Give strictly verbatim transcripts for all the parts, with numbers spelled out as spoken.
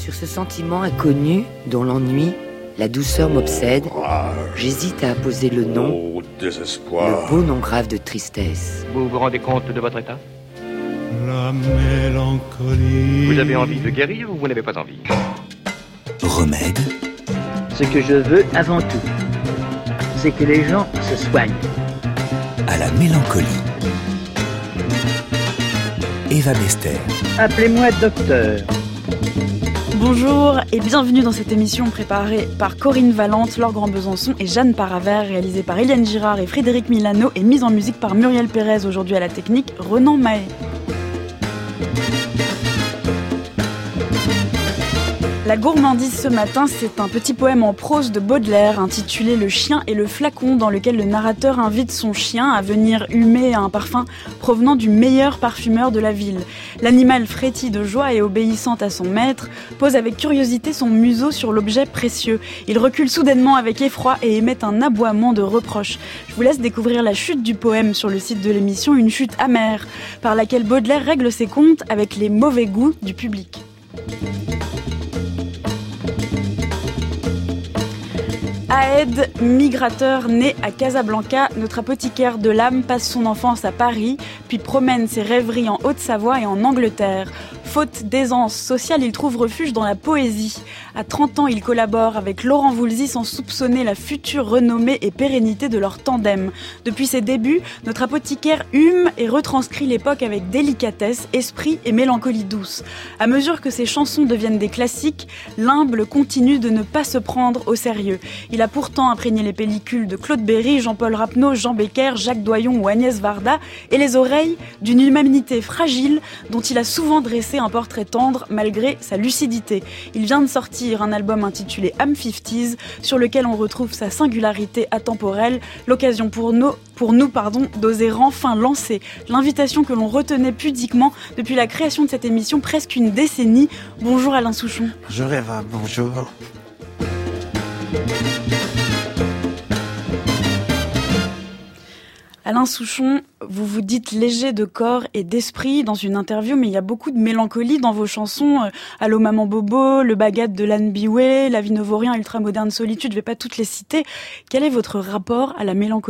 Sur ce sentiment inconnu, dont l'ennui, la douceur m'obsède, j'hésite à apposer le nom, oh, désespoir. Le beau nom grave de tristesse. Vous vous rendez compte de votre état ? La mélancolie. Vous avez envie de guérir ou vous n'avez pas envie ? Remède. Ce que je veux avant tout, c'est que les gens se soignent. À la mélancolie. Eva Bester. Appelez-moi docteur. Bonjour et bienvenue dans cette émission préparée par Corinne Valente, Laure Grand-Besançon et Jeanne Paravert, réalisée par Eliane Girard et Frédéric Milano et mise en musique par Muriel Pérez, aujourd'hui à la technique, Renan Mahé. La gourmandise ce matin, c'est un petit poème en prose de Baudelaire intitulé « Le chien et le flacon » dans lequel le narrateur invite son chien à venir humer un parfum provenant du meilleur parfumeur de la ville. L'animal frétille de joie et obéissant à son maître, pose avec curiosité son museau sur l'objet précieux. Il recule soudainement avec effroi et émet un aboiement de reproche. Je vous laisse découvrir la chute du poème sur le site de l'émission, une chute amère par laquelle Baudelaire règle ses comptes avec les mauvais goûts du public. Aed, migrateur né à Casablanca, notre apothicaire de l'âme passe son enfance à Paris, puis promène ses rêveries en Haute-Savoie et en Angleterre. Faute d'aisance sociale, il trouve refuge dans la poésie. À trente ans, il collabore avec Laurent Voulzy sans soupçonner la future renommée et pérennité de leur tandem. Depuis ses débuts, notre apothicaire hume et retranscrit l'époque avec délicatesse, esprit et mélancolie douce. À mesure que ses chansons deviennent des classiques, l'humble continue de ne pas se prendre au sérieux. Il a pourtant imprégné les pellicules de Claude Berry, Jean-Paul Rapneau, Jean Becker, Jacques Doyon ou Agnès Varda et les oreilles d'une humanité fragile dont il a souvent dressé un portrait tendre malgré sa lucidité. Il vient de sortir un album intitulé Am cinquanta's sur lequel on retrouve sa singularité atemporelle, l'occasion pour nous, pour nous pardon, d'oser enfin lancer l'invitation que l'on retenait pudiquement depuis la création de cette émission presque une décennie. Bonjour Alain Souchon. Bonjour Eva, bonjour. Alain Souchon, vous vous dites léger de corps et d'esprit dans une interview, mais il y a beaucoup de mélancolie dans vos chansons. Euh, Allô Maman Bobo, Le Baguette de Lan Biway, La Vie ne vaut rien, Ultramoderne Solitude, je ne vais pas toutes les citer. Quel est votre rapport à la mélancolie ?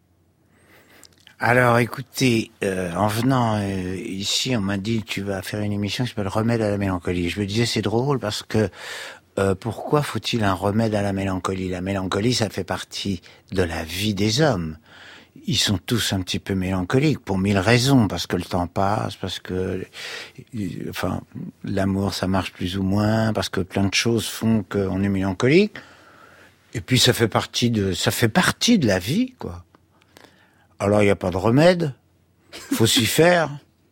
Alors écoutez, euh, en venant euh, ici, on m'a dit tu vas faire une émission qui s'appelle Remède à la mélancolie. Je me disais c'est drôle parce que euh, pourquoi faut-il un remède à la mélancolie ? La mélancolie, ça fait partie de la vie des hommes. Ils sont tous un petit peu mélancoliques pour mille raisons, parce que le temps passe, parce que, enfin, l'amour ça marche plus ou moins, parce que plein de choses font qu'on est mélancolique. Et puis ça fait partie de, ça fait partie de la vie, quoi. Alors il n'y a pas de remède, faut s'y faire.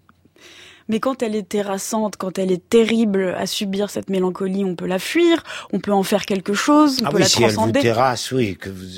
Mais quand elle est terrassante, quand elle est terrible à subir cette mélancolie, on peut la fuir, on peut en faire quelque chose, on ah peut oui, la si transcender. Elle vous terrasse, oui, que vous.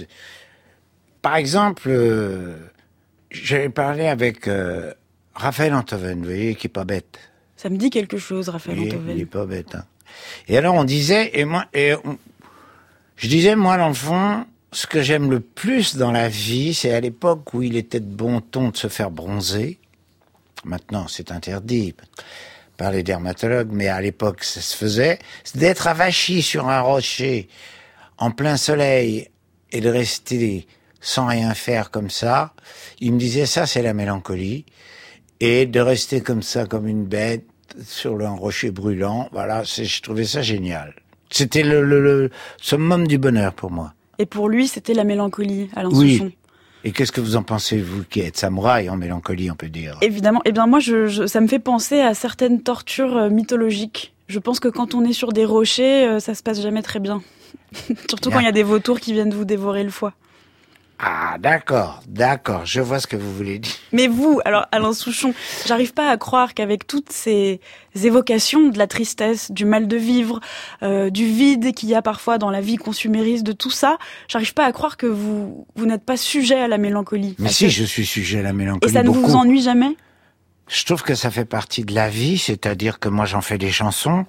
Par exemple, euh, j'avais parlé avec euh, Raphaël Antoven, vous voyez, qui est pas bête. Ça me dit quelque chose, Raphaël oui, Antoven. Il est pas bête. Hein. Et alors on disait, et moi, et on, je disais, moi, dans le fond, ce que j'aime le plus dans la vie, c'est à l'époque où il était de bon ton de se faire bronzer. Maintenant, c'est interdit par les dermatologues, mais à l'époque, ça se faisait. C'est d'être avachi sur un rocher en plein soleil et de rester sans rien faire comme ça. Il me disait ça, c'est la mélancolie. Et de rester comme ça, comme une bête, sur un rocher brûlant, voilà, c'est, je trouvais ça génial. C'était le, le, le summum du bonheur pour moi. Et pour lui, c'était la mélancolie, Alain oui. Souchon. Et qu'est-ce que vous en pensez, vous, qui êtes samouraï en mélancolie, on peut dire ? Évidemment. Eh bien, moi, je, je, ça me fait penser à certaines tortures euh, mythologiques. Je pense que quand on est sur des rochers, euh, ça se passe jamais très bien. Surtout bien. Quand il y a des vautours qui viennent vous dévorer le foie. Ah, d'accord, d'accord, je vois ce que vous voulez dire. Mais vous, alors Alain Souchon, j'arrive pas à croire qu'avec toutes ces évocations de la tristesse, du mal de vivre, euh, du vide qu'il y a parfois dans la vie consumériste, de tout ça, j'arrive pas à croire que vous vous n'êtes pas sujet à la mélancolie. Mais si, que... je suis sujet à la mélancolie. Et ça ne beaucoup. vous ennuie jamais ? Je trouve que ça fait partie de la vie, c'est-à-dire que moi j'en fais des chansons,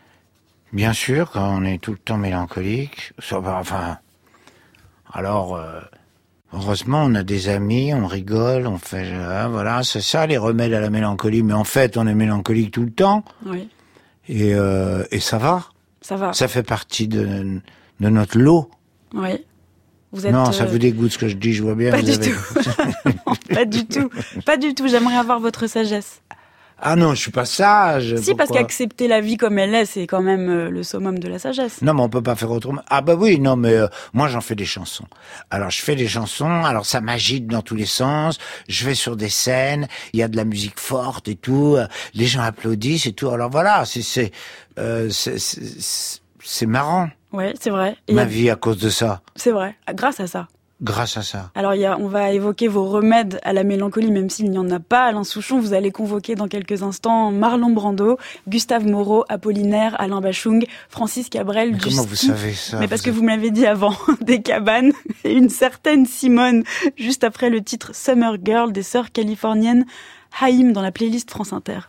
bien sûr, quand on est tout le temps mélancolique, enfin, alors... Euh... Heureusement, on a des amis, on rigole, on fait... Ah, voilà, c'est ça les remèdes à la mélancolie. Mais en fait, on est mélancolique tout le temps. Oui. Et, euh, et ça va. Ça va. Ça fait partie de, de notre lot. Oui. Vous êtes, non, ça euh... vous dégoûte ce que je dis, je vois bien. Pas vous du avez... tout. Non, pas du tout. Pas du tout. J'aimerais avoir votre sagesse. Ah non, je suis pas sage. Si, pourquoi? parce qu'accepter la vie comme elle est, c'est quand même euh, le summum de la sagesse. Non, mais on peut pas faire autrement. Ah bah oui, non, mais euh, moi j'en fais des chansons. Alors je fais des chansons, alors ça m'agite dans tous les sens. Je vais sur des scènes, il y a de la musique forte et tout. euh, Les gens applaudissent et tout. Alors voilà, c'est c'est euh, c'est, c'est, c'est marrant. Ouais, c'est vrai. Et Ma a... vie à cause de ça. C'est vrai. Grâce à ça. Grâce à ça. Alors, il y a, on va évoquer vos remèdes à la mélancolie, même s'il n'y en a pas. Alain Souchon, vous allez convoquer dans quelques instants Marlon Brando, Gustave Moreau, Apollinaire, Alain Bachung, Francis Cabrel, Mais comment vous savez ça? Mais parce vous que êtes... vous me l'avez dit avant, des cabanes, et une certaine Simone, juste après le titre Summer Girl des sœurs californiennes Haïm dans la playlist France Inter.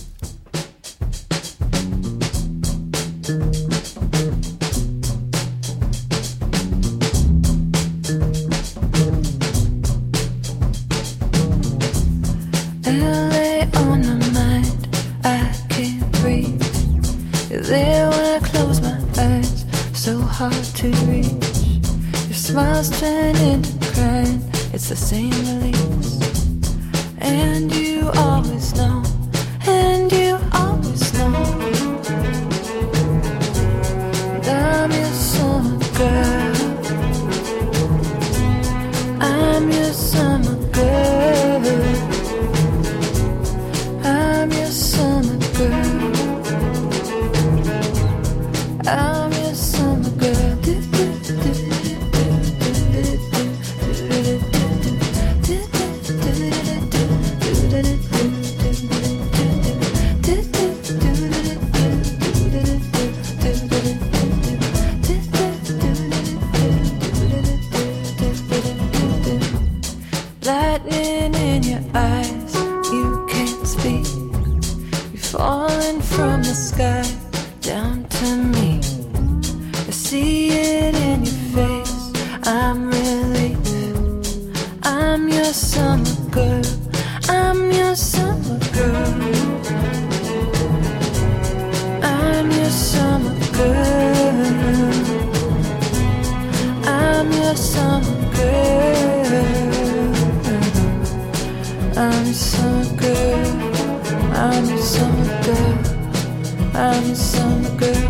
There when I close my eyes, so hard to reach. Your smiles turn into crying, it's the same release. And you always know, and you always know that I'm your summer girl. I'm your summer girl. I'm your summer girl. I'm your summer girl. Lightning in your eyes, you can't speak. You're falling from the sky down to me. I see it in your face, I'm relief. I'm your summer girl, I'm your summer girl. I'm your summer girl. I'm your summer girl. I'm your summer girl. I'm your summer girl. I'm your summer girl.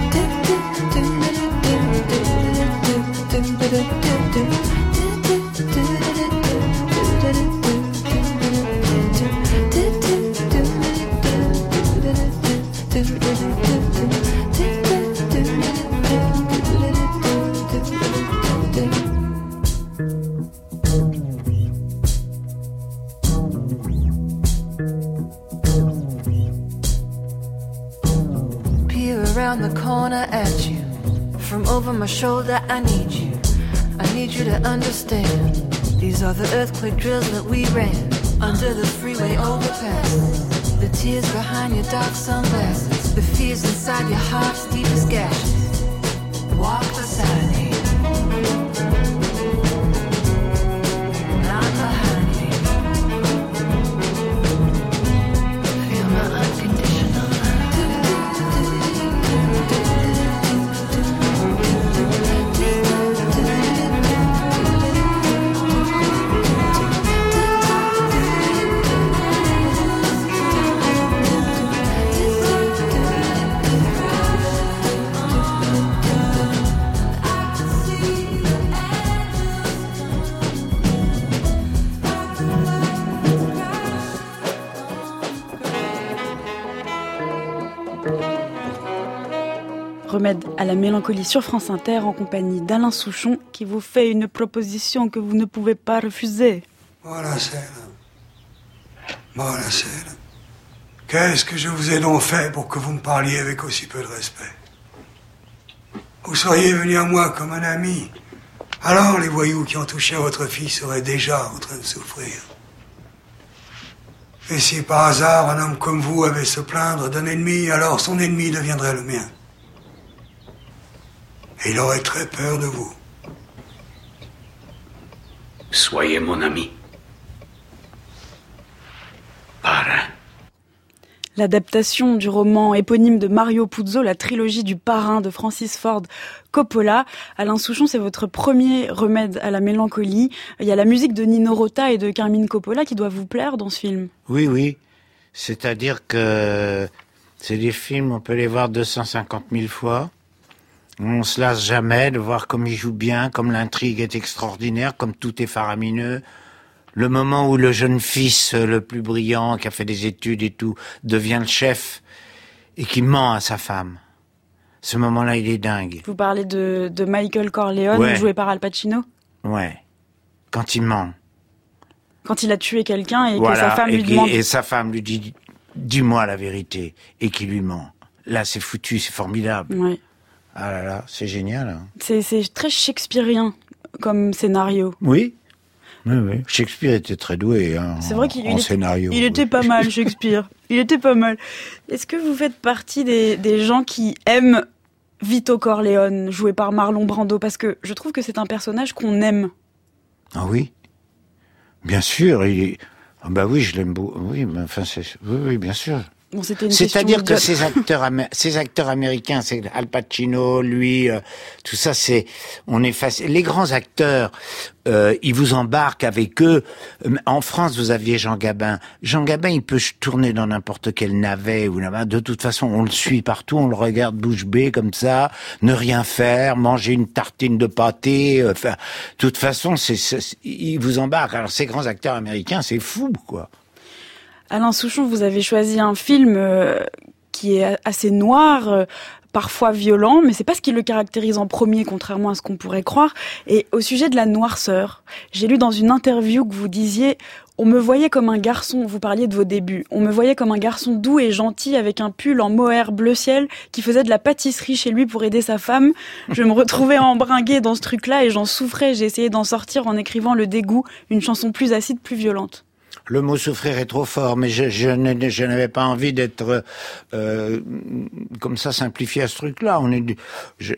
Around the corner at you, from over my shoulder I need you, I need you to understand. These are the earthquake drills that we ran under the freeway overpass. The tears behind your dark sunglasses, the fears inside your heart's deepest gashes. Walk beside me, not behind me. Feel my unconditional love. Remède à la mélancolie sur France Inter en compagnie d'Alain Souchon qui vous fait une proposition que vous ne pouvez pas refuser. Buonasera. Buonasera. Qu'est-ce que je vous ai donc fait pour que vous me parliez avec aussi peu de respect? Vous seriez venu à moi comme un ami. Alors les voyous qui ont touché à votre fille seraient déjà en train de souffrir. Et si par hasard un homme comme vous avait se plaindre d'un ennemi, alors son ennemi deviendrait le mien. Et il aurait très peur de vous. Soyez mon ami. Parrain. l'adaptation du roman éponyme de Mario Puzo, la trilogie du parrain de Francis Ford Coppola. Alain Souchon, c'est votre premier remède à la mélancolie. Il y a la musique de Nino Rota et de Carmine Coppola qui doit vous plaire dans ce film. Oui, oui. C'est-à-dire que c'est des films, on peut les voir deux cent cinquante mille fois. On se lasse jamais de voir comme il joue bien, comme l'intrigue est extraordinaire, comme tout est faramineux. Le moment où le jeune fils le plus brillant, qui a fait des études et tout, devient le chef et qui ment à sa femme. Ce moment-là, il est dingue. Vous parlez de, de Michael Corleone, ouais. joué par Al Pacino ? Ouais. Quand il ment. Quand il a tué quelqu'un et voilà. que sa femme et lui qui, demande... Et sa femme lui dit, dis-moi la vérité, et qu'il lui ment. Là, c'est foutu, c'est formidable. Ouais. Ah là là, c'est génial. Hein. C'est, c'est très shakespearien comme scénario. Oui, oui, oui. Shakespeare était très doué hein, c'est en, vrai qu'il en il scénario. Était, il était pas mal, Shakespeare. Il était pas mal. Est-ce que vous faites partie des, des gens qui aiment Vito Corleone, joué par Marlon Brando ? Parce que je trouve que c'est un personnage qu'on aime. Ah oui, bien sûr. Il est... ah bah oui, je l'aime beaucoup. Oui, mais enfin, c'est... Oui, oui, bien sûr. Bon, c'était une C'est-à-dire que idiote. ces acteurs, amé- ces acteurs américains, c'est Al Pacino, lui, euh, tout ça, c'est, on est facile. Les grands acteurs, euh, ils vous embarquent avec eux. En France, vous aviez Jean Gabin. Jean Gabin, il peut tourner dans n'importe quel navet ou navet. De toute façon, on le suit partout, on le regarde bouche bée comme ça, ne rien faire, manger une tartine de pâté. Enfin, de toute façon, c'est, c'est, ils vous embarquent. Alors, ces grands acteurs américains, c'est fou, quoi. Alain Souchon, vous avez choisi un film euh, qui est assez noir, euh, parfois violent, mais c'est pas ce qui le caractérise en premier, contrairement à ce qu'on pourrait croire. Et au sujet de la noirceur, j'ai lu dans une interview que vous disiez « On me voyait comme un garçon », vous parliez de vos débuts, « On me voyait comme un garçon doux et gentil avec un pull en mohair bleu ciel qui faisait de la pâtisserie chez lui pour aider sa femme. Je me retrouvais embringuée dans ce truc-là et j'en souffrais. J'ai essayé d'en sortir en écrivant Le Dégoût, une chanson plus acide, plus violente. » Le mot souffrir est trop fort, mais je, je, je n'avais pas envie d'être euh, comme ça simplifié à ce truc-là. On est, je,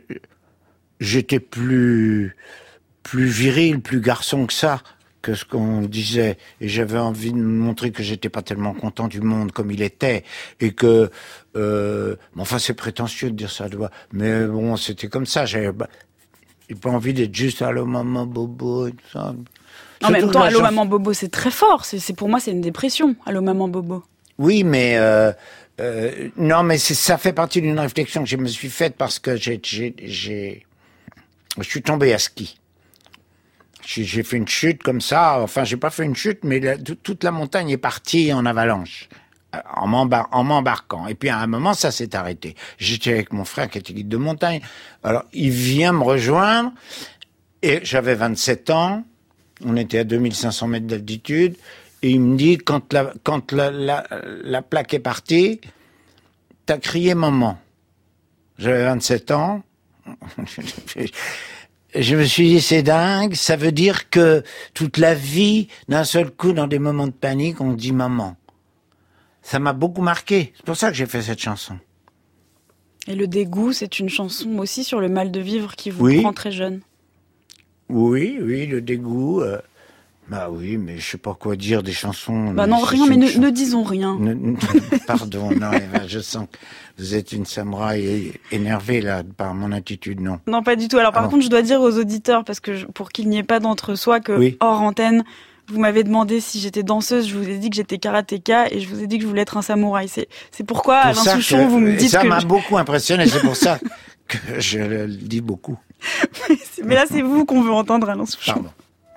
j'étais plus plus viril, plus garçon que ça, que ce qu'on disait, et j'avais envie de montrer que j'étais pas tellement content du monde comme il était, et que, euh, bon, enfin c'est prétentieux de dire ça, mais bon, c'était comme ça. J'avais bah, j'ai pas envie d'être juste allô maman bobo et tout ça. En même temps, Allô Maman Bobo, c'est très fort. C'est, c'est pour moi, c'est une dépression. Allô Maman Bobo. Oui, mais euh, euh, non, mais c'est, ça fait partie d'une réflexion que je me suis faite parce que j'ai, j'ai, j'ai, je suis tombé à ski. J'ai, j'ai fait une chute comme ça. Enfin, j'ai pas fait une chute, mais la, toute la montagne est partie en avalanche, en, m'embar- en m'embarquant. Et puis à un moment, ça s'est arrêté. J'étais avec mon frère qui était guide de montagne. Alors, il vient me rejoindre et j'avais vingt-sept ans. On était à deux mille cinq cents mètres d'altitude, et il me dit, quand la, quand la, la, la plaque est partie, t'as crié maman. J'avais vingt-sept ans. Je me suis dit, c'est dingue, ça veut dire que toute la vie, d'un seul coup, dans des moments de panique, on dit maman. Ça m'a beaucoup marqué. C'est pour ça que j'ai fait cette chanson. Et Le Dégoût, c'est une chanson aussi sur le mal de vivre qui vous oui. prend très jeune. Oui, oui, le dégoût. Euh, bah oui, mais je sais pas quoi dire des chansons. Bah non, rien, mais ne, ch- ne disons rien. Ne, ne, pardon, non, Eva, je sens que vous êtes une samouraï énervée là par mon attitude, non. Non, pas du tout. Alors par ah contre, bon. je dois dire aux auditeurs, parce que je, pour qu'il n'y ait pas d'entre-soi, que oui. hors antenne, vous m'avez demandé si j'étais danseuse, je vous ai dit que j'étais karatéka et je vous ai dit que je voulais être un samouraï. C'est, c'est pourquoi, pour Alain Souchon, que, vous me dites ça que... Ça m'a je... beaucoup impressionné, c'est pour ça que je le dis beaucoup. Mais là, c'est vous qu'on veut entendre, Alain Souchon. Pardon.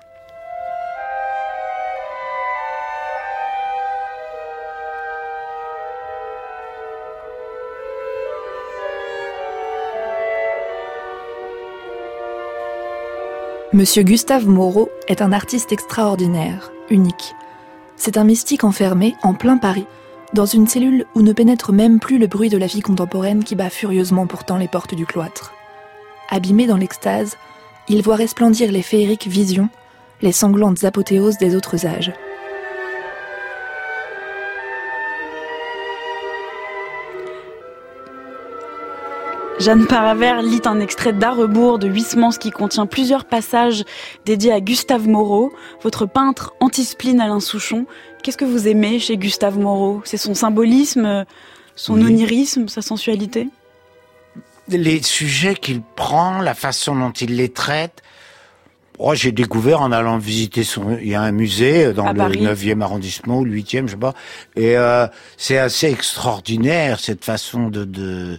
Monsieur Gustave Moreau est un artiste extraordinaire, unique. C'est un mystique enfermé, en plein Paris, dans une cellule où ne pénètre même plus le bruit de la vie contemporaine qui bat furieusement pourtant les portes du cloître. Abîmé dans l'extase, il voit resplendir les féeriques visions, les sanglantes apothéoses des autres âges. Jeanne Paravert lit un extrait d'À rebours de Huysmans qui contient plusieurs passages dédiés à Gustave Moreau, votre peintre anti-spleen Alain Souchon. Qu'est-ce que vous aimez chez Gustave Moreau ? C'est son symbolisme, son oui. onirisme, sa sensualité ? Les sujets qu'il prend, la façon dont il les traite. Oh, j'ai découvert en allant visiter son, il y a un musée dans à le Paris. neuvième arrondissement ou le huitième, je sais pas. Et euh, c'est assez extraordinaire cette façon de, de...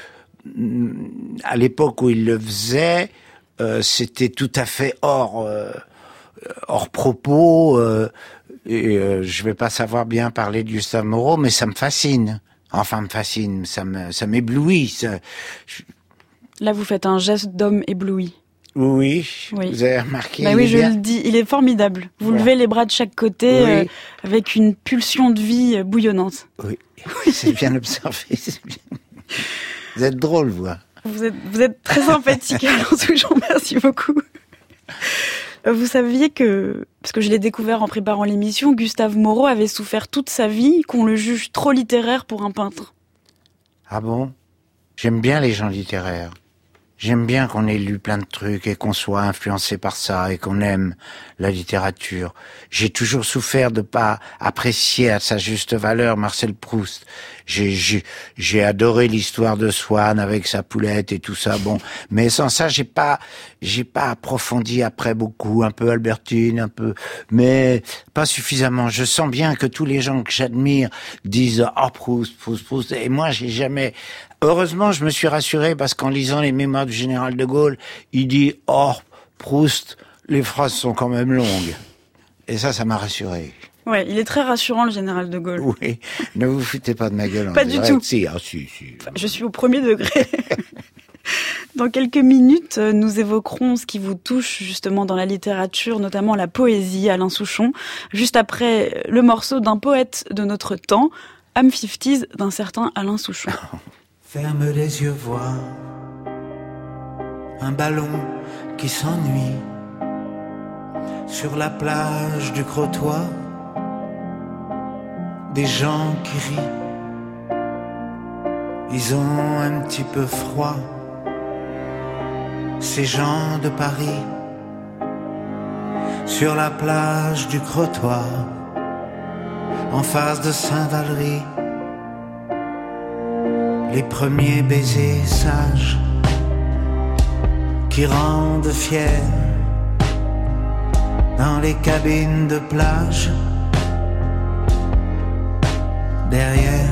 à l'époque où il le faisait, euh, c'était tout à fait hors euh, hors propos. Euh, et euh, je vais pas savoir bien parler de Gustave Moreau, mais ça me fascine. Enfin, me fascine, ça me ça m'éblouit. Ça... Je... Là, vous faites un geste d'homme ébloui. Oui, oui, vous avez remarqué. Bah oui, je le dis, il est formidable. Vous ouais. levez les bras de chaque côté oui. euh, avec une pulsion de vie euh, bouillonnante. Oui, c'est bien observé. C'est bien. Vous êtes drôle, vous. Vous êtes, vous êtes très sympathique, Alain Souchon, merci beaucoup. Vous saviez que, parce que je l'ai découvert en préparant l'émission, Gustave Moreau avait souffert toute sa vie qu'on le juge trop littéraire pour un peintre. Ah bon ? J'aime bien les gens littéraires. J'aime bien qu'on ait lu plein de trucs et qu'on soit influencé par ça et qu'on aime la littérature. J'ai toujours souffert de pas apprécier à sa juste valeur Marcel Proust. J'ai, j'ai, j'ai adoré l'histoire de Swann avec sa poulette et tout ça. Bon, mais sans ça, j'ai pas, j'ai pas approfondi après beaucoup. Un peu Albertine, un peu, mais pas suffisamment. Je sens bien que tous les gens que j'admire disent « Oh, Proust, Proust, Proust ». Et moi, j'ai jamais... Heureusement, je me suis rassuré parce qu'en lisant les mémoires du général de Gaulle, il dit « Oh, Proust, les phrases sont quand même longues ». Et ça, ça m'a rassuré. Ouais, il est très rassurant, le général de Gaulle. Oui, ne vous foutez pas de ma gueule. Pas du tout. Si, ah, si, si. Enfin, je suis au premier degré. Dans quelques minutes, nous évoquerons ce qui vous touche justement dans la littérature, notamment la poésie, Alain Souchon, juste après le morceau d'un poète de notre temps, Âme cinquante d'un certain Alain Souchon. Ferme les yeux, vois un ballon qui s'ennuie sur la plage du Crotoy, des gens qui rient, ils ont un petit peu froid, ces gens de Paris, sur la plage du Crotoy, en face de Saint-Valery. Les premiers baisers sages qui rendent fiers dans les cabines de plage derrière.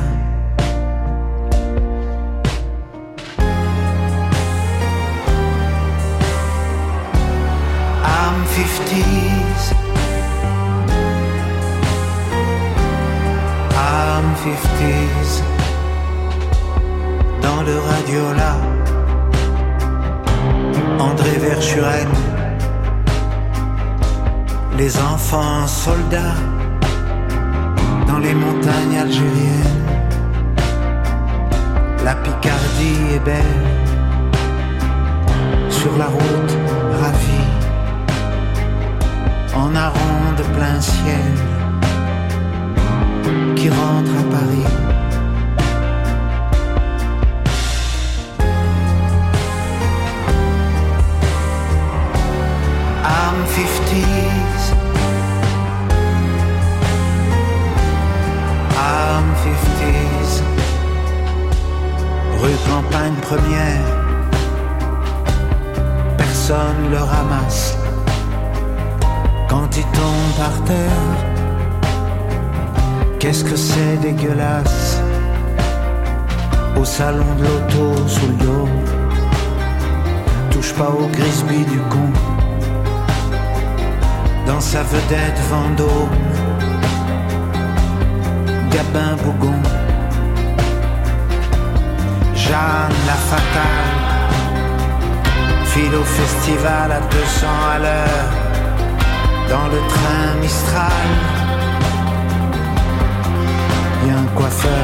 I'm fifties, I'm fifties. Dans le Radiola, André Verschuren, les enfants soldats dans les montagnes algériennes. La Picardie est belle, sur la route ravie, en hareng de plein ciel, qui rentre à Paris. I'm fifties, I'm fifties, rue Campagne Première, personne le ramasse quand il tombe par terre. Qu'est-ce que c'est dégueulasse, au salon de l'auto sous le dos, touche pas au Grisby du con. Dans sa vedette Vendôme, Gabin Bougon, Jeanne la fatale, file au festival à deux cents à l'heure, dans le train Mistral. Y a un coiffeur,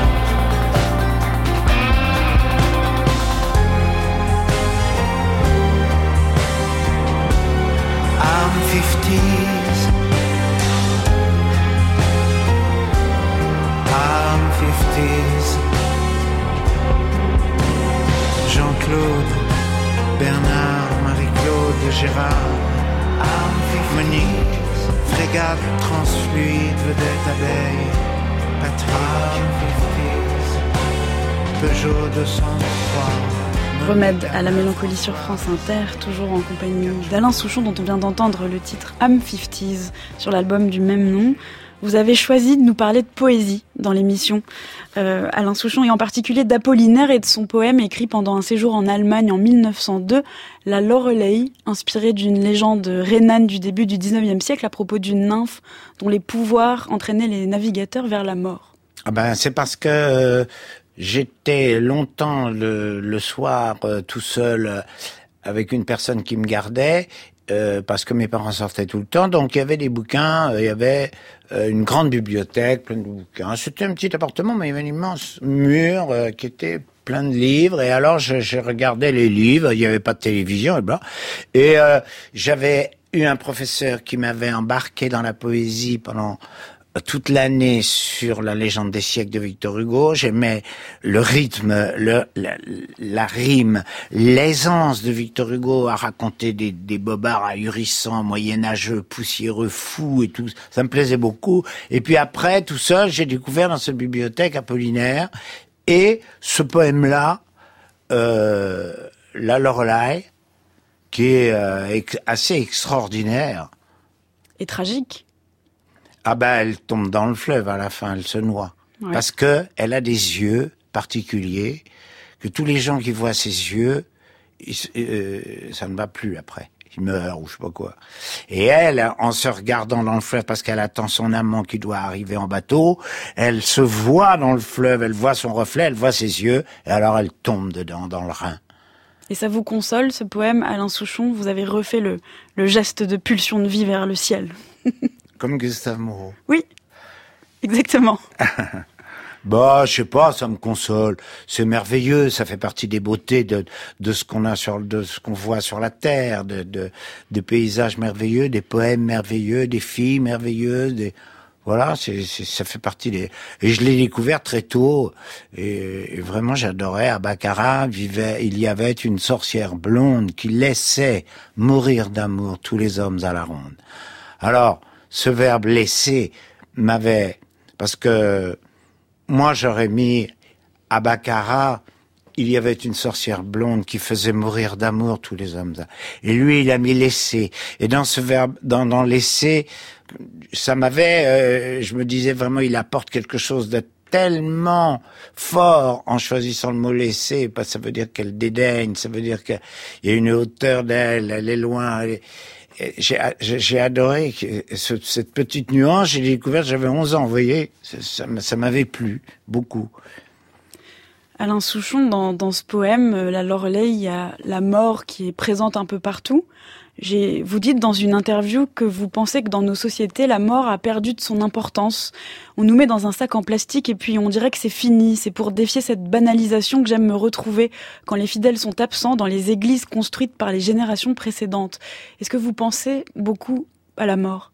I'm fifties, I'm fifties. Jean-Claude Bernard, Marie-Claude, Gérard, Monique, frégate, transfluide, vedette, abeille, Patrick, Peugeot deux cent trois. Remède à la mélancolie sur France Inter, toujours en compagnie d'Alain Souchon, dont on vient d'entendre le titre I'm cinquante sur l'album du même nom. Vous avez choisi de nous parler de poésie dans l'émission, euh, Alain Souchon, et en particulier d'Apollinaire et de son poème écrit pendant un séjour en Allemagne en mille neuf cent deux, La Loreley, inspiré d'une légende rhénane du début du dix-neuvième siècle à propos d'une nymphe dont les pouvoirs entraînaient les navigateurs vers la mort. Ah ben, c'est parce que euh, j'étais longtemps le, le soir euh, tout seul euh, avec une personne qui me gardait. Euh, parce que mes parents sortaient tout le temps, donc il y avait des bouquins, euh, il y avait euh, une grande bibliothèque, plein de bouquins. C'était un petit appartement, mais il y avait un immense mur euh, qui était plein de livres, et alors je, je regardais les livres, il n'y avait pas de télévision, et bla. Et euh, j'avais eu un professeur qui m'avait embarqué dans la poésie pendant toute l'année sur la légende des siècles de Victor Hugo. J'aimais le rythme, le, la, la rime, l'aisance de Victor Hugo à raconter des, des bobards ahurissants, moyenâgeux, poussiéreux, fous et tout. Ça me plaisait beaucoup. Et puis après, tout seul, j'ai découvert dans cette bibliothèque Apollinaire et ce poème-là, euh, La Loreley, qui est euh, assez extraordinaire. Et tragique. Ah ben, elle tombe dans le fleuve à la fin, elle se noie. Ouais. Parce que elle a des yeux particuliers, que tous les gens qui voient ses yeux, ils, euh, ça ne va plus après. Ils meurent ou je sais pas quoi. Et elle, en se regardant dans le fleuve parce qu'elle attend son amant qui doit arriver en bateau, elle se voit dans le fleuve, elle voit son reflet, elle voit ses yeux, et alors elle tombe dedans, dans le Rhin. Et ça vous console, ce poème, Alain Souchon? Vous avez refait le, le geste de pulsion de vie vers le ciel. Comme Gustave Moreau. Oui, exactement. Bah, je sais pas, ça me console. C'est merveilleux, ça fait partie des beautés de de ce qu'on a sur de ce qu'on voit sur la terre, de de des paysages merveilleux, des poèmes merveilleux, des filles merveilleuses, des voilà, c'est, c'est ça fait partie des et je l'ai découvert très tôt et, et vraiment j'adorais. À Baccarat vivait il y avait une sorcière blonde qui laissait mourir d'amour tous les hommes à la ronde. Alors ce verbe laisser m'avait, parce que moi j'aurais mis à Baccarat, il y avait une sorcière blonde qui faisait mourir d'amour tous les hommes. Et lui il a mis laisser. Et dans ce verbe, dans, dans laisser, ça m'avait, euh, je me disais vraiment il apporte quelque chose de tellement fort en choisissant le mot laisser, parce que ça veut dire qu'elle dédaigne, ça veut dire qu'il y a une hauteur d'elle, elle est loin, elle est... J'ai, j'ai adoré ce, cette petite nuance, j'ai découvert, j'avais onze ans, vous voyez, ça, ça, ça m'avait plu, beaucoup. Alain Souchon, dans, dans ce poème, La Loreley, il y a la mort qui est présente un peu partout. J'ai, vous dites dans une interview que vous pensez que dans nos sociétés, la mort a perdu de son importance. On nous met dans un sac en plastique et puis on dirait que c'est fini. C'est pour défier cette banalisation que j'aime me retrouver quand les fidèles sont absents dans les églises construites par les générations précédentes. Est-ce que vous pensez beaucoup à la mort?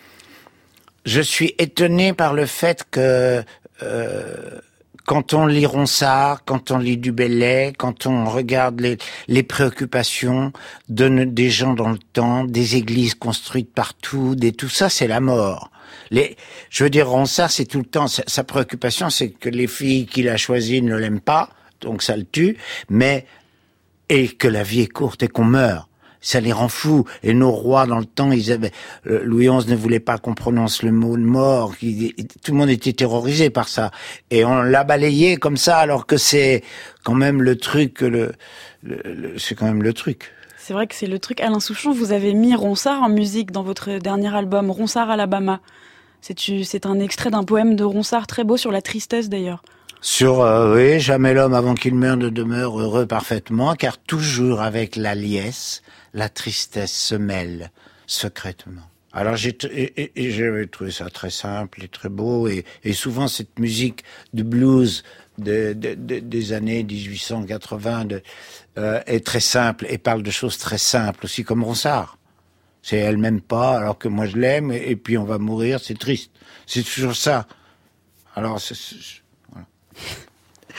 Je suis étonné par le fait que... Euh... Quand on lit Ronsard, quand on lit Du Bellay, quand on regarde les, les préoccupations de, des gens dans le temps, des églises construites partout, des, tout ça, c'est la mort. Les, je veux dire, Ronsard, c'est tout le temps, sa, sa préoccupation, c'est que les filles qu'il a choisies ne l'aiment pas, donc ça le tue, mais, et que la vie est courte et qu'on meurt. Ça les rend fous. Et nos rois, dans le temps, ils avaient, euh, Louis onze ne voulait pas qu'on prononce le mot de mort. Qui, tout le monde était terrorisé par ça. Et on l'a balayé comme ça, alors que c'est quand même le truc, le, le, le c'est quand même le truc. C'est vrai que c'est le truc. Alain Souchon, vous avez mis Ronsard en musique dans votre dernier album, Ronsard Alabama. C'est, c'est un extrait d'un poème de Ronsard très beau sur la tristesse d'ailleurs. Sur, euh, oui, jamais l'homme avant qu'il meure ne demeure heureux parfaitement, car toujours avec la liesse, la tristesse se mêle secrètement. Alors j'ai et, et, et j'avais trouvé ça très simple et très beau, et, et souvent cette musique de blues de, de, de, des années dix-huit cent quatre-vingts de, euh, est très simple et parle de choses très simples aussi, comme Ronsard. C'est elle m'aime pas alors que moi je l'aime, et, et puis on va mourir, c'est triste. C'est toujours ça. Alors c'est, c'est, voilà.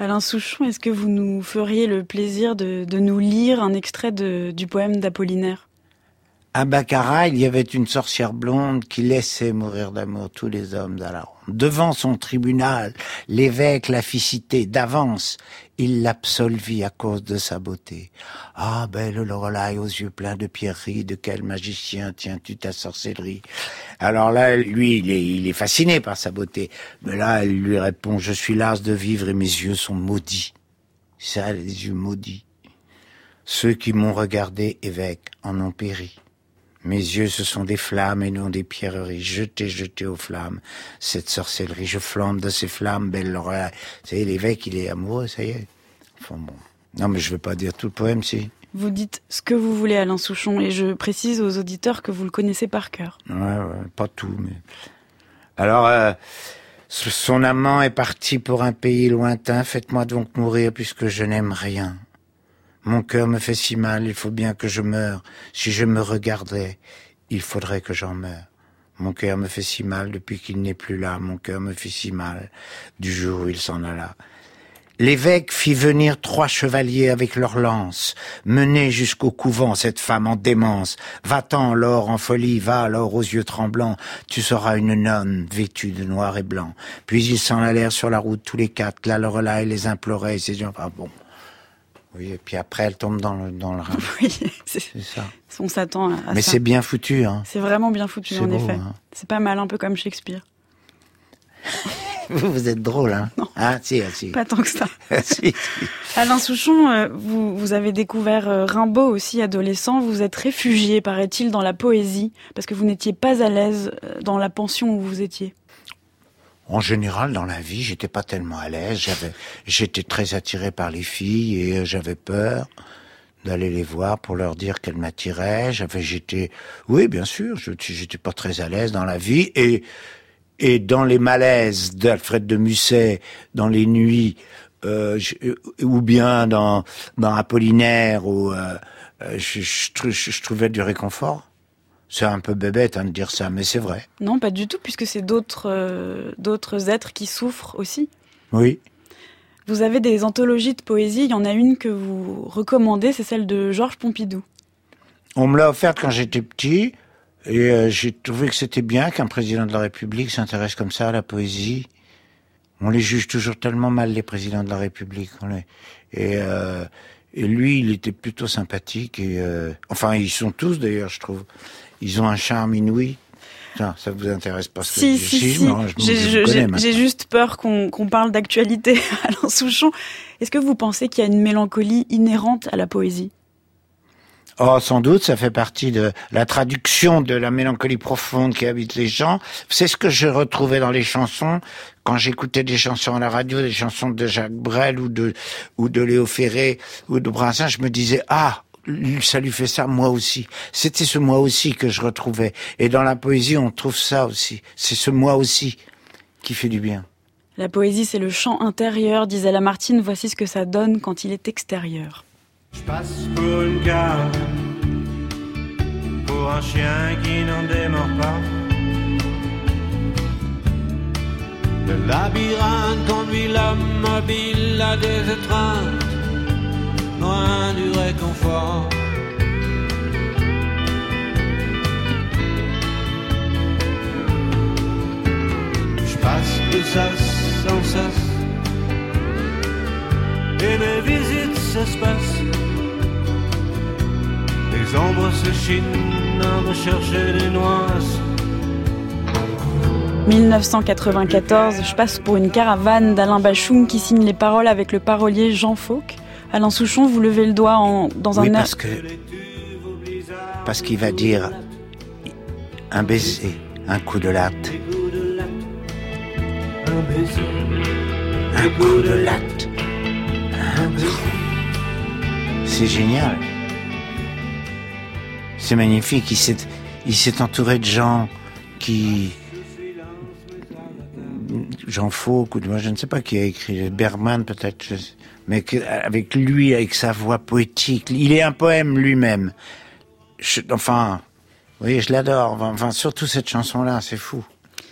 Alain Souchon, est-ce que vous nous feriez le plaisir de, de nous lire un extrait de, du poème d'Apollinaire ? À Baccarat, il y avait une sorcière blonde qui laissait mourir d'amour tous les hommes dans la ronde. Devant son tribunal, l'évêque la fit citer d'avance. Il l'absolvit à cause de sa beauté. Ah, belle Lorelai aux yeux pleins de pierreries, de quel magicien tiens-tu ta sorcellerie? Alors là, lui, il est, il est fasciné par sa beauté. Mais là, elle lui répond, je suis las de vivre et mes yeux sont maudits. Ça, les yeux maudits. Ceux qui m'ont regardé, évêque, en ont péri. Mes yeux, ce sont des flammes et non des pierreries. Jetez, jetez aux flammes cette sorcellerie. Je flambe de ces flammes, belle Lorelai. Vous savez, l'évêque, il est amoureux, ça y est. Enfin bon. Non, mais je vais pas dire tout le poème, si. Vous dites ce que vous voulez, Alain Souchon, et je précise aux auditeurs que vous le connaissez par cœur. Ouais, ouais, pas tout, mais... Alors, euh, son amant est parti pour un pays lointain. Faites-moi donc mourir puisque je n'aime rien. Mon cœur me fait si mal, il faut bien que je meure. Si je me regardais, il faudrait que j'en meure. Mon cœur me fait si mal depuis qu'il n'est plus là. Mon cœur me fait si mal du jour où il s'en alla. L'évêque fit venir trois chevaliers avec leurs lances, mener jusqu'au couvent cette femme en démence. Va-t'en, Laure, en folie, va, Laure, aux yeux tremblants, tu seras une nonne vêtue de noir et blanc. Puis ils s'en allèrent sur la route tous les quatre, la Lorelai les implorait, et ses yeux, enfin bon... Oui, et puis après, elle tombe dans le, dans le rame. Oui, c'est, c'est ça. On s'attend à, à Mais ça. c'est bien foutu, hein. C'est vraiment bien foutu, c'est en beau, effet. Hein. C'est pas mal, un peu comme Shakespeare. Vous, vous êtes drôle, hein. Non. Ah, si, si. Pas tant que ça. si, si. Alain Souchon, euh, vous, vous avez découvert euh, Rimbaud aussi, adolescent. Vous êtes réfugié, paraît-il, dans la poésie, parce que vous n'étiez pas à l'aise dans la pension où vous étiez. En général, dans la vie, j'étais pas tellement à l'aise. J'avais, j'étais très attiré par les filles et j'avais peur d'aller les voir pour leur dire qu'elles m'attiraient. J'avais, j'étais, oui, bien sûr, je, j'étais pas très à l'aise dans la vie et et dans les malaises d'Alfred de Musset, dans les nuits, euh, je, ou bien dans dans Apollinaire, où euh, je, je, je, je trouvais du réconfort. C'est un peu bébête hein, de dire ça, mais c'est vrai. Non, pas du tout, puisque c'est d'autres, euh, d'autres êtres qui souffrent aussi. Oui. Vous avez des anthologies de poésie, il y en a une que vous recommandez, c'est celle de Georges Pompidou. On me l'a offerte quand j'étais petit, et euh, j'ai trouvé que c'était bien qu'un président de la République s'intéresse comme ça à la poésie. On les juge toujours tellement mal, les présidents de la République. On les... Et... Euh... Et lui, il était plutôt sympathique. Et euh... enfin, ils sont tous d'ailleurs, je trouve. Ils ont un charme inouï. Non, ça vous intéresse pas ce si, que je si, dis si. Non, je, j'ai, je j'ai, connais j'ai juste peur qu'on, qu'on parle d'actualité, Alain Souchon. Est-ce que vous pensez qu'il y a une mélancolie inhérente à la poésie ? Oh, sans doute, ça fait partie de la traduction de la mélancolie profonde qui habite les gens. C'est ce que je retrouvais dans les chansons. Quand j'écoutais des chansons à la radio, des chansons de Jacques Brel ou de, ou de Léo Ferré ou de Brassens, je me disais, ah, ça lui fait ça, moi aussi. C'était ce moi aussi que je retrouvais. Et dans la poésie, on trouve ça aussi. C'est ce moi aussi qui fait du bien. La poésie, c'est le chant intérieur, disait Lamartine. Voici ce que ça donne quand il est extérieur. Je passe pour une cave, pour un chien qui n'en démord pas. Le labyrinthe conduit l'homme mobile à des étreintes, loin du réconfort. Je passe de sas en sas, et mes visites s'espacent. Les ombres se chinent à rechercher des noises. dix-neuf cent quatre-vingt-quatorze, je passe pour une caravane d'Alain Bashung qui signe les paroles avec le parolier Jean Fauque. Alain Souchon, vous levez le doigt en, dans oui, un... parce que parce qu'il va dire un baiser, un coup de latte. Un baiser, un coup de latte. Un baiser. C'est génial. C'est magnifique. Il s'est, il s'est entouré de gens qui... Jean Fauque, ou moi je ne sais pas qui a écrit, Bergman peut-être, je... mais que, avec lui, avec sa voix poétique, il est un poème lui-même. Je, enfin, oui, je l'adore. Enfin, surtout cette chanson-là, c'est fou.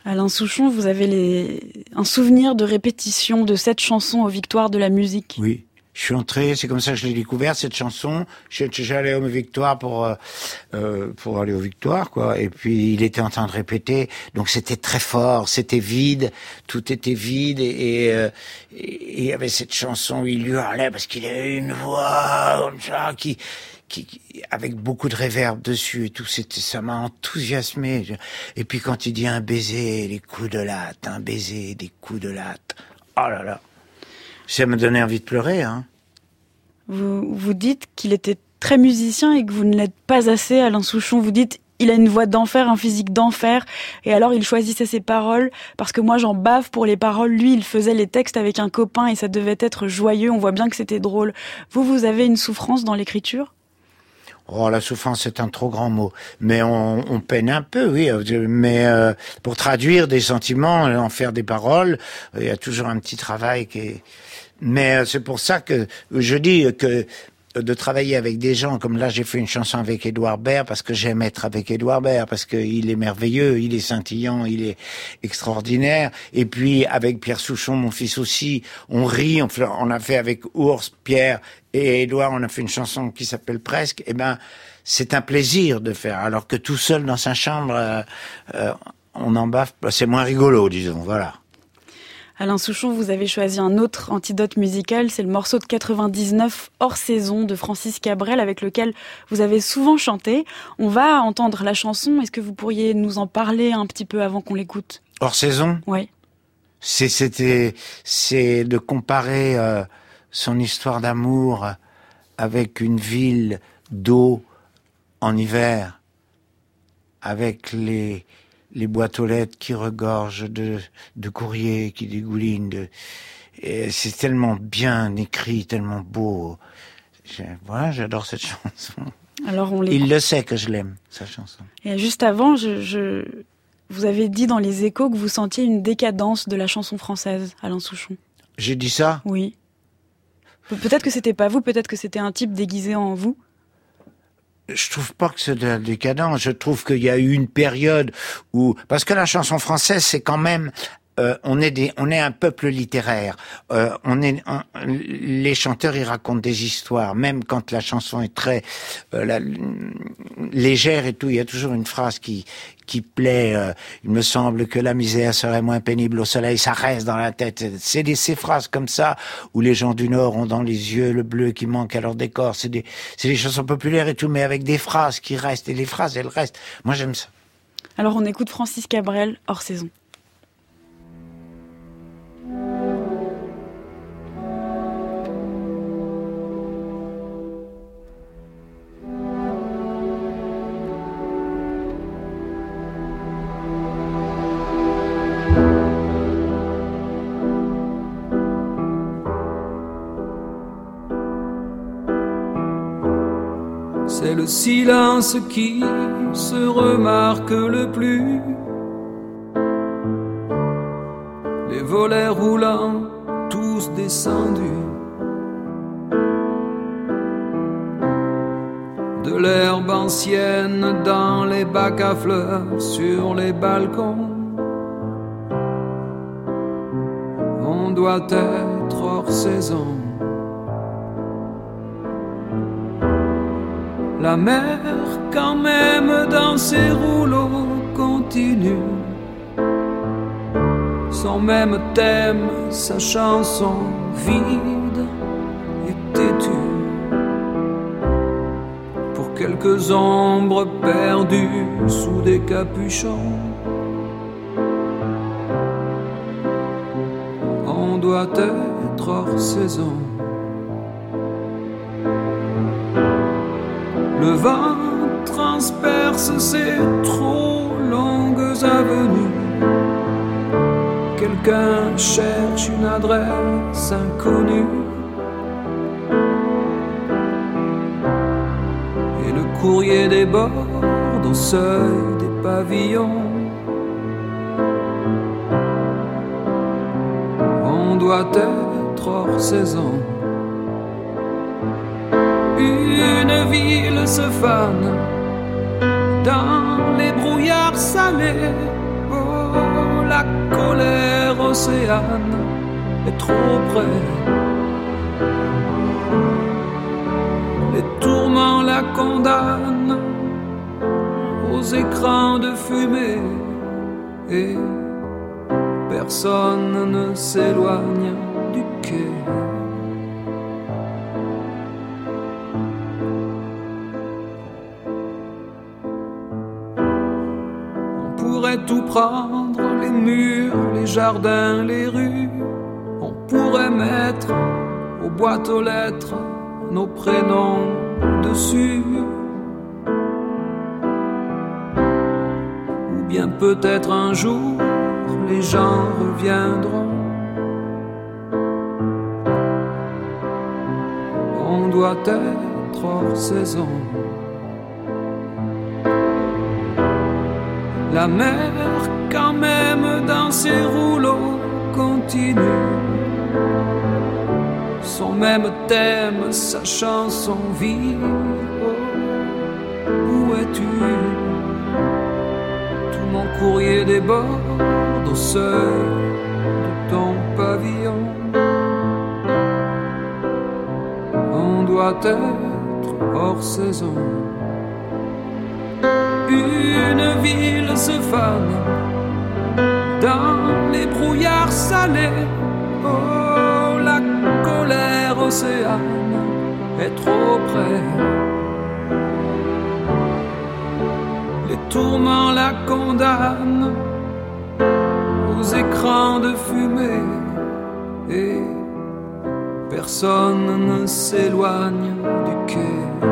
Alain Souchon, vous avez les... un souvenir de répétition de cette chanson aux Victoires de la musique. Oui. Je suis entré, c'est comme ça que je l'ai découvert, cette chanson. J'allais aux Victoires pour euh, pour aller aux Victoires, quoi. Et puis il était en train de répéter, donc c'était très fort, c'était vide, tout était vide, et euh, et il y avait cette chanson où il hurlait parce qu'il avait une voix comme ça qui qui, qui avec beaucoup de réverb dessus et tout. C'était, ça m'a enthousiasmé. Et puis quand il dit un baiser, les coups de latte, un baiser, des coups de latte. Oh là là. Ça me donnait envie de pleurer, hein. Vous, vous dites qu'il était très musicien et que vous ne l'êtes pas assez, Alain Souchon. Vous dites, il a une voix d'enfer, un physique d'enfer. Et alors, il choisissait ses paroles. Parce que moi, j'en bave pour les paroles. Lui, il faisait les textes avec un copain et ça devait être joyeux. On voit bien que c'était drôle. Vous, vous avez une souffrance dans l'écriture ? Oh, la souffrance, c'est un trop grand mot. Mais on, on peine un peu, oui. Mais euh, pour traduire des sentiments, en faire des paroles, il y a toujours un petit travail qui est... Mais c'est pour ça que je dis que de travailler avec des gens, comme là j'ai fait une chanson avec Édouard Baird, parce que j'aime être avec Édouard Baird, parce qu'il est merveilleux, il est scintillant, il est extraordinaire. Et puis avec Pierre Souchon, mon fils aussi, on rit, on, fait, on a fait avec Ours, Pierre et Édouard, on a fait une chanson qui s'appelle Presque. Eh ben, c'est un plaisir de faire, alors que tout seul dans sa chambre, euh, euh, on en bave, c'est moins rigolo, disons, voilà. Alain Souchon, vous avez choisi un autre antidote musical, c'est le morceau de quatre-vingt-dix-neuf Hors saison de Francis Cabrel, avec lequel vous avez souvent chanté. On va entendre la chanson, est-ce que vous pourriez nous en parler un petit peu avant qu'on l'écoute ? Hors saison ? Oui. C'est, c'était, c'est de comparer euh, son histoire d'amour avec une ville d'eau en hiver, avec les... les boîtes aux lettres qui regorgent de, de courriers, qui dégoulinent. De, et c'est tellement bien écrit, tellement beau. Je, voilà, j'adore cette chanson. Alors on Il le sait que je l'aime, sa chanson. Et juste avant, je, je, vous avez dit dans les Échos que vous sentiez une décadence de la chanson française, Alain Souchon. J'ai dit ça ? Oui. Peut-être que c'était pas vous, peut-être que c'était un type déguisé en vous. Je trouve pas que c'est de la décadence. Je trouve qu'il y a eu une période où, parce que la chanson française, c'est quand même, euh, on est des, on est un peuple littéraire. Euh, on est, on, les chanteurs, ils racontent des histoires, même quand la chanson est très euh, la, légère et tout. Il y a toujours une phrase qui qui plaît. Euh, il me semble que la misère serait moins pénible au soleil. Ça reste dans la tête. C'est des ces phrases comme ça où les gens du Nord ont dans les yeux le bleu qui manque à leur décor. C'est des c'est des chansons populaires et tout, mais avec des phrases qui restent. Et les phrases, elles restent. Moi, j'aime ça. Alors, on écoute Francis Cabrel, Hors saison. C'est le silence qui se remarque le plus. Les volets roulants, tous descendus. De l'herbe ancienne dans les bacs à fleurs, sur les balcons. On doit être hors saison. La mer, quand même, dans ses rouleaux, continue son même thème, sa chanson vide et têtue. Pour quelques ombres perdues sous des capuchons, on doit être hors saison. Le vent transperce ces trop longues avenues. Quelqu'un cherche une adresse inconnue. Et le courrier déborde au seuil des pavillons. On doit être hors saison. Une ville se fane dans les brouillards salés. Oh, la colère océane est trop près. Les tourments la condamnent aux écrans de fumée et personne ne s'éloigne du quai. On pourrait tout prendre, les murs, les jardins, les rues. On pourrait mettre aux boîtes aux lettres nos prénoms dessus. Ou bien peut-être un jour les gens reviendront. On doit être hors saison. La mer, quand même, dans ses rouleaux, continue son même thème, sa chanson vit. Oh, où es-tu? Tout mon courrier déborde au seuil de ton pavillon. On doit être hors saison. Une ville se fane dans les brouillards salés. Oh, la colère océane est trop près. Les tourments la condamnent aux écrans de fumée et personne ne s'éloigne du quai.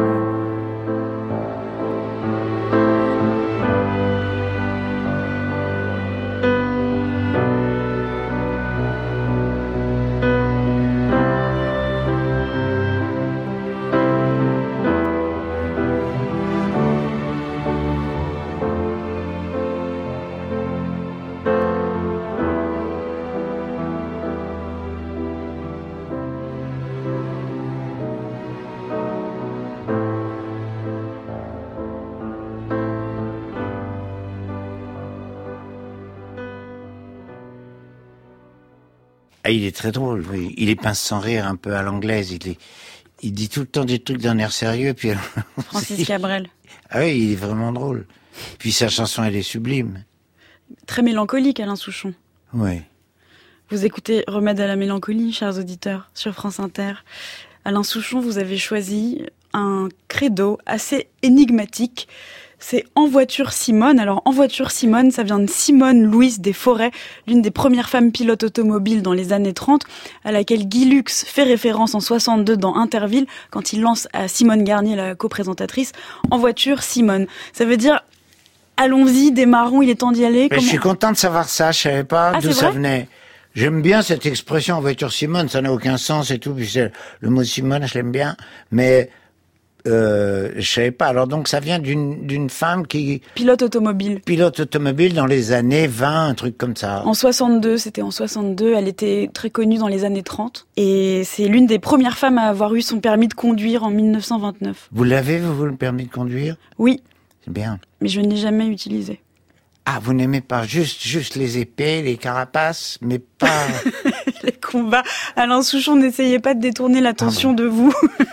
Ah, il est très drôle, oui. Il est pince sans rire, un peu à l'anglaise. Il est, il dit tout le temps des trucs d'un air sérieux, puis Francis Cabrel. Ah oui, il est vraiment drôle. Puis sa chanson, elle est sublime. Très mélancolique, Alain Souchon. Oui. Vous écoutez Remède à la mélancolie, chers auditeurs, sur France Inter. Alain Souchon, vous avez choisi un credo assez énigmatique. C'est En voiture Simone. Alors, En voiture Simone, ça vient de Simone Louise Desforêts, l'une des premières femmes pilotes automobiles dans les années trente, à laquelle Guy Lux fait référence en soixante-deux dans Interville, quand il lance à Simone Garnier, la coprésentatrice, En voiture Simone. Ça veut dire, allons-y, démarrons, il est temps d'y aller. Mais je suis content de savoir ça, je savais pas ah, d'où ça venait. J'aime bien cette expression En voiture Simone, ça n'a aucun sens et tout, puis c'est, le mot Simone, je l'aime bien, mais... Euh, je savais pas. Alors donc ça vient d'une d'une femme qui pilote automobile. Pilote automobile dans les années vingt, un truc comme ça. En soixante-deux, c'était en soixante-deux. Elle était très connue dans les années trente. Et c'est l'une des premières femmes à avoir eu son permis de conduire en mille neuf cent vingt-neuf. Vous l'avez, vous, le permis de conduire? Oui. C'est bien. Mais je ne l'ai jamais utilisé. Ah, vous n'aimez pas juste juste les épées, les carapaces, mais pas les combats. Alain Souchon, n'essayez pas de détourner l'attention ah bon. de vous.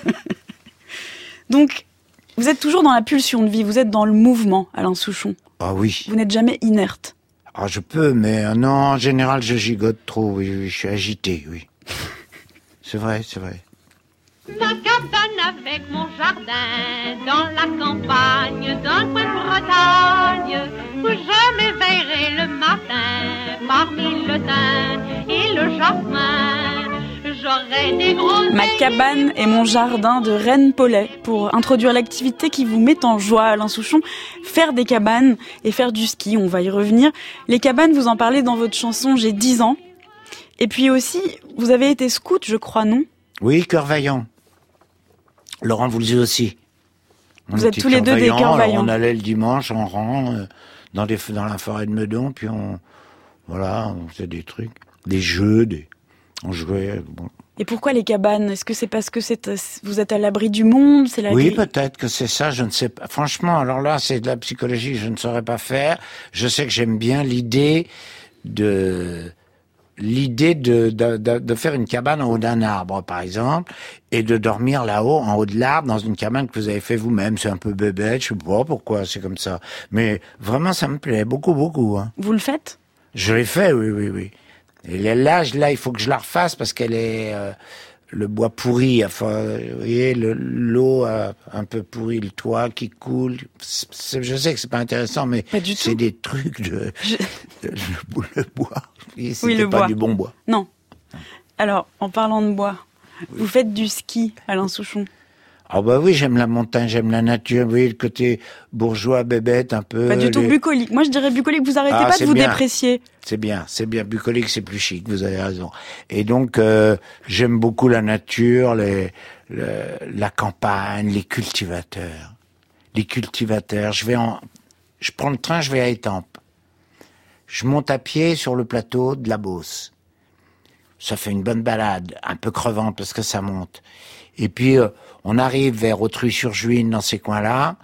Donc, vous êtes toujours dans la pulsion de vie, vous êtes dans le mouvement, Alain Souchon. Ah oui. Vous n'êtes jamais inerte. Ah, je peux, mais euh, non, en général, je gigote trop, oui, oui, je suis agité, oui. C'est vrai, c'est vrai. Ma cabane avec mon jardin, dans la campagne, d'un coin de Bretagne, où je m'éveillerai le matin, parmi le thym et le jasmin. Des Ma cabane et mon jardin de Reine Paulet, pour introduire l'activité qui vous met en joie, Alain Souchon, faire des cabanes et faire du ski, on va y revenir. Les cabanes, vous en parlez dans votre chanson J'ai dix ans. Et puis aussi, vous avez été scout, je crois, non? Oui, Cœur Vaillant. Faure Voulzy aussi. On vous êtes tous les deux des Cœurs Vaillants. On allait le dimanche en rang euh, dans, les, dans la forêt de Meudon, puis on, voilà, on faisait des trucs, des jeux, des... On jouait. Bon. Et pourquoi les cabanes? Est-ce que c'est parce que c'est, vous êtes à l'abri du monde? C'est la Oui, grille... peut-être que c'est ça, je ne sais pas. Franchement, alors là, c'est de la psychologie, je ne saurais pas faire. Je sais que j'aime bien l'idée de l'idée de, de, de, de faire une cabane en haut d'un arbre, par exemple, et de dormir là-haut, en haut de l'arbre, dans une cabane que vous avez fait vous-même. C'est un peu bébête, je sais pas pourquoi c'est comme ça. Mais vraiment, ça me plaît beaucoup, beaucoup. Hein. Vous le faites ? Je l'ai fait, oui, oui, oui. Et là, là, il faut que je la refasse parce qu'elle est... Euh, le bois pourri, enfin, vous voyez, le, l'eau a un peu pourri, le toit qui coule. C'est, je sais que c'est pas intéressant, mais pas du c'est tout. des trucs de, je... de le, le bois. Et oui, le pas bois. Du bon bois. Non. Alors, en parlant de bois, oui. Vous faites du ski, Alain Souchon. Ah bah oui, j'aime la montagne, j'aime la nature, vous voyez, le côté bourgeois, bébête, un peu... Pas du tout les... bucolique. Moi, je dirais bucolique, vous arrêtez ah, pas de vous bien. déprécier. C'est bien, c'est bien. Bucolique, c'est plus chic, vous avez raison. Et donc, euh, j'aime beaucoup la nature, les, le, la campagne, les cultivateurs. Les cultivateurs, je vais en... Je prends le train, je vais à Étampes. Je monte à pied sur le plateau de la Beauce. Ça fait une bonne balade, un peu crevante parce que ça monte. Et puis, euh, on arrive vers Autruy-sur-Juine, dans ces coins-là.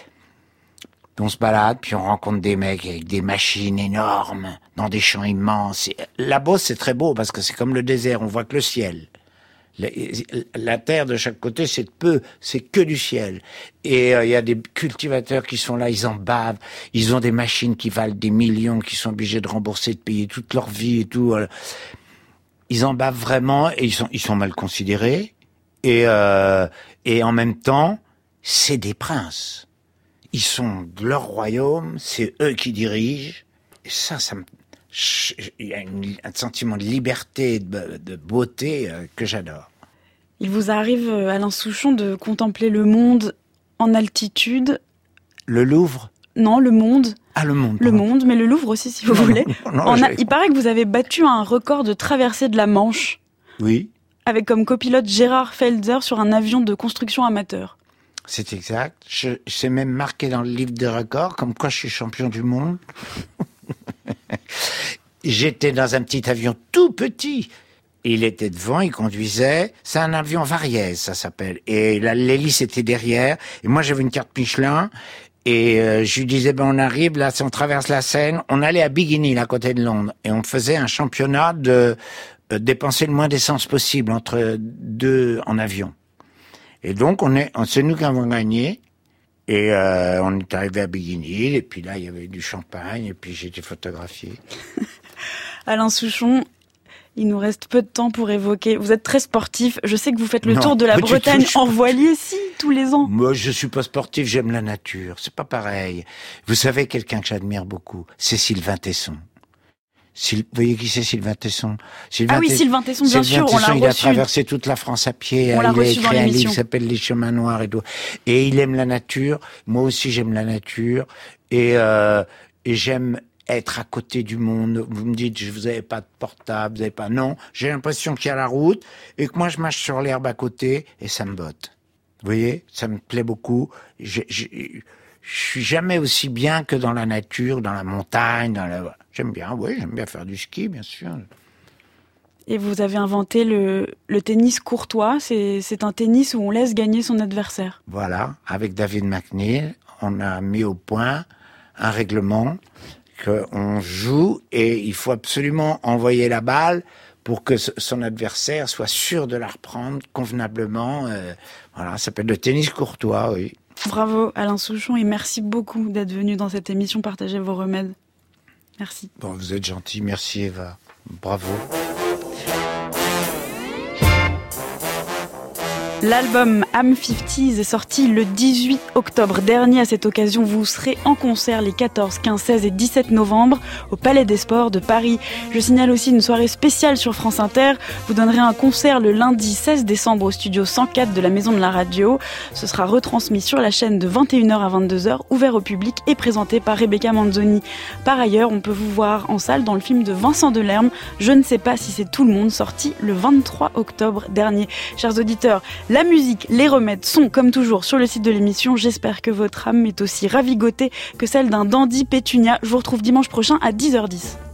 On se balade, puis on rencontre des mecs avec des machines énormes, dans des champs immenses. Et la Beauce, c'est très beau, parce que c'est comme le désert, on voit que le ciel. La, la terre de chaque côté, c'est peu, c'est que du ciel. Et il euh, y a des cultivateurs qui sont là, ils en bavent. Ils ont des machines qui valent des millions, qui sont obligés de rembourser, de payer toute leur vie et tout. Ils en bavent vraiment, et ils sont, ils sont mal considérés. Et, euh, et en même temps, c'est des princes. Ils sont de leur royaume, c'est eux qui dirigent. Et ça, ça me, il y a une, un sentiment de liberté, de, de beauté euh, que j'adore. Il vous arrive, Alain Souchon, de contempler le monde en altitude. Le Louvre ? Non, le monde. Ah, le monde. Le monde, mais le Louvre aussi, si vous non, voulez. Non, non, a, il paraît que vous avez battu un record de traversée de la Manche. Oui. Avec comme copilote Gérard Felder sur un avion de construction amateur. C'est exact. Je, c'est même marqué dans le livre des records, comme quoi je suis champion du monde. J'étais dans un petit avion tout petit. Il était devant, il conduisait. C'est un avion Variez, ça s'appelle. Et la, l'hélice était derrière. Et moi, j'avais une carte Michelin. Et euh, je lui disais, ben on arrive, là, si on traverse la Seine, on allait à Biguinil, à côté de Londres. Et on faisait un championnat de euh, dépenser le moins d'essence possible entre deux en avion. Et donc, on est, c'est nous qui avons gagné. Et euh, on est arrivé à Biguinil. Et puis là, il y avait du champagne. Et puis j'ai été photographié. Alain Souchon, il nous reste peu de temps pour évoquer. Vous êtes très sportif. Je sais que vous faites le non, tour de la Bretagne tout, en voilier, si, tous les ans. Moi, je suis pas sportif. J'aime la nature. C'est pas pareil. Vous savez, quelqu'un que j'admire beaucoup, c'est Sylvain Tesson. Syl... Vous voyez qui c'est, Sylvain Tesson? Sylvain Ah oui, Tesson, Sylvain Tesson, bien Sylvain sûr, on l'a il reçu. Il a traversé toute la France à pied. On il l'a a reçu écrit dans un l'émission. livre qui s'appelle Les Chemins Noirs et tout. Et il aime la nature. Moi aussi, j'aime la nature. Et, euh, et j'aime être à côté du monde. Vous me dites, vous n'avez pas de portable, vous n'avez pas... Non, j'ai l'impression qu'il y a la route et que moi, je marche sur l'herbe à côté et ça me botte. Vous voyez, ça me plaît beaucoup. Je, je, je suis jamais aussi bien que dans la nature, dans la montagne, dans la... J'aime bien, oui, j'aime bien faire du ski, bien sûr. Et vous avez inventé le, le tennis courtois. C'est, c'est un tennis où on laisse gagner son adversaire. Voilà, avec David McNeil, on a mis au point un règlement qu'on joue et il faut absolument envoyer la balle pour que son adversaire soit sûr de la reprendre convenablement. Euh, voilà, ça s'appelle le tennis courtois, oui. Bravo Alain Souchon et merci beaucoup d'être venu dans cette émission partager vos remèdes. Merci. Bon, vous êtes gentil, merci Eva. Bravo. L'album Am cinquante est sorti le dix-huit octobre dernier. À cette occasion, vous serez en concert les quatorze, quinze, seize et dix-sept novembre au Palais des Sports de Paris. Je signale aussi une soirée spéciale sur France Inter. Vous donnerez un concert le lundi seize décembre au studio cent quatre de la Maison de la Radio. Ce sera retransmis sur la chaîne de vingt et une heures à vingt-deux heures, ouvert au public et présenté par Rebecca Manzoni. Par ailleurs, on peut vous voir en salle dans le film de Vincent Delerme, Je ne sais pas si c'est tout le monde, sorti le vingt-trois octobre dernier. Chers auditeurs, la musique, les remèdes sont comme toujours sur le site de l'émission. J'espère que votre âme est aussi ravigotée que celle d'un dandy pétunia. Je vous retrouve dimanche prochain à dix heures dix.